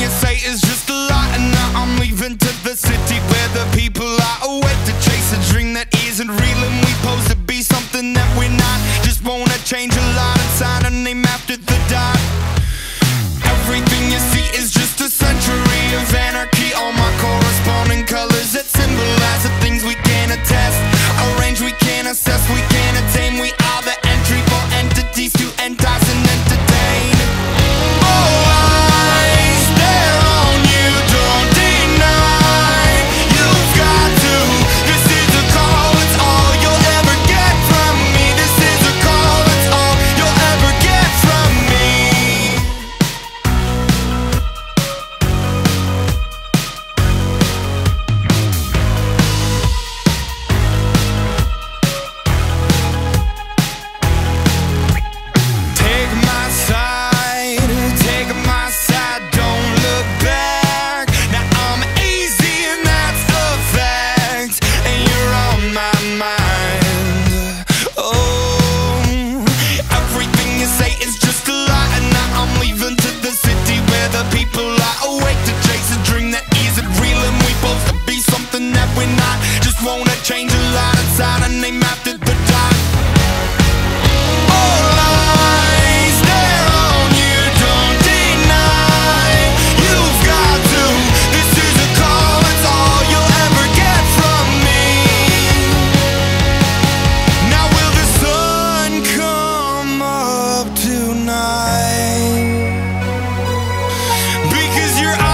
you say is just a lie, and now I'm leaving to the city where the people are awake to chase a dream that isn't real, and we pose to be something that we're not. Just wanna change a lot and sign a name after the dot. Everything you see is just a century of anarchy. All my corresponding colors that symbolize the things we can't attest, arrange we can't assess, we can't attain. We are the entry for entities to entice and entertain. All eyes, they're on you, don't deny. You've got to, this is a call, it's all you'll ever get from me. This is a call, it's all you'll ever get from me. Take my side, don't look back. Now I'm easy and that's a fact, and you're on my mind. Oh, everything you say is just a lie, and now I'm leaving to the city where the people are awake to chase a dream that isn't real, and we supposed to be something that we're not. Just wanna change a lot and sign a name after the dot. Because you're